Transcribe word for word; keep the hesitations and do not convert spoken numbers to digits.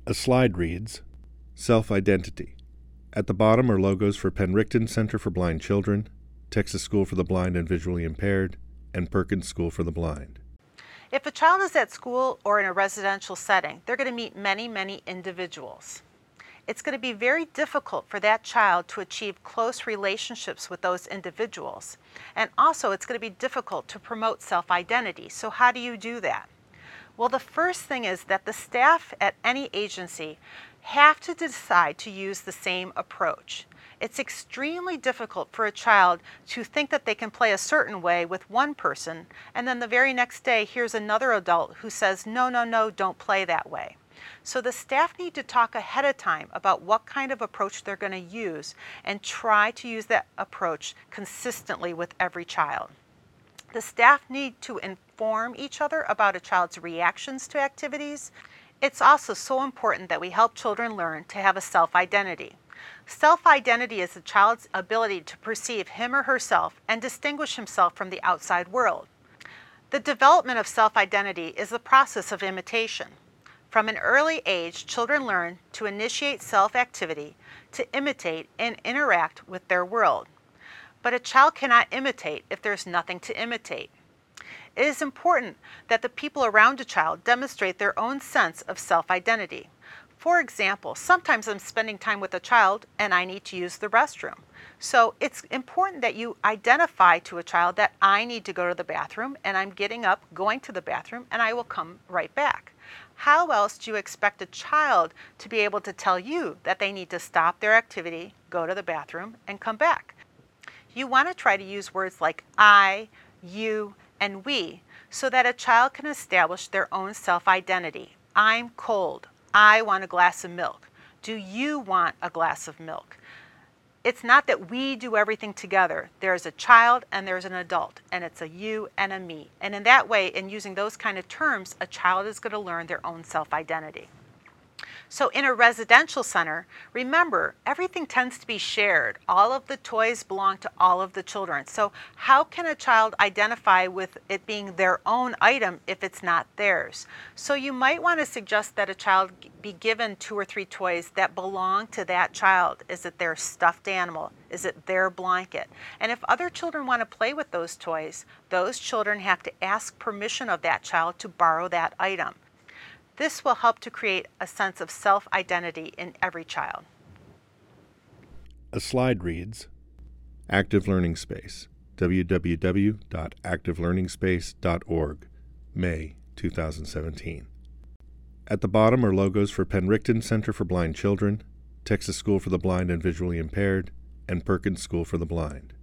A slide reads, Self-Identity. At the bottom are logos for Penricton Center for Blind Children, Texas School for the Blind and Visually Impaired, and Perkins School for the Blind. If a child is at school or in a residential setting, they're going to meet many, many individuals. It's going to be very difficult for that child to achieve close relationships with those individuals. And also, it's going to be difficult to promote self-identity. So how do you do that? Well, the first thing is that the staff at any agency have to decide to use the same approach. It's extremely difficult for a child to think that they can play a certain way with one person, and then the very next day, here's another adult who says, no, no, no, don't play that way. So the staff need to talk ahead of time about what kind of approach they're going to use and try to use that approach consistently with every child. The staff need to inform each other about a child's reactions to activities. It's also so important that we help children learn to have a self-identity. Self-identity is a child's ability to perceive him or herself and distinguish himself from the outside world. The development of self-identity is the process of imitation. From an early age, children learn to initiate self-activity, to imitate and interact with their world. But a child cannot imitate if there's nothing to imitate. It is important that the people around a child demonstrate their own sense of self-identity. For example, sometimes I'm spending time with a child and I need to use the restroom. So it's important that you identify to a child that I need to go to the bathroom and I'm getting up, going to the bathroom, and I will come right back. How else do you expect a child to be able to tell you that they need to stop their activity, go to the bathroom, and come back? You want to try to use words like I, you, and we so that a child can establish their own self-identity. I'm cold. I want a glass of milk. Do you want a glass of milk? It's not that we do everything together. There's a child and there's an adult, and it's a you and a me. And in that way, in using those kind of terms, a child is going to learn their own self-identity. So in a residential center, remember, everything tends to be shared. All of the toys belong to all of the children. So how can a child identify with it being their own item if it's not theirs? So you might want to suggest that a child be given two or three toys that belong to that child. Is it their stuffed animal? Is it their blanket? And if other children want to play with those toys, those children have to ask permission of that child to borrow that item. This will help to create a sense of self-identity in every child. A slide reads, Active Learning Space, w w w dot active learning space dot org, May two thousand seventeen. At the bottom are logos for Penricton Center for Blind Children, Texas School for the Blind and Visually Impaired, and Perkins School for the Blind.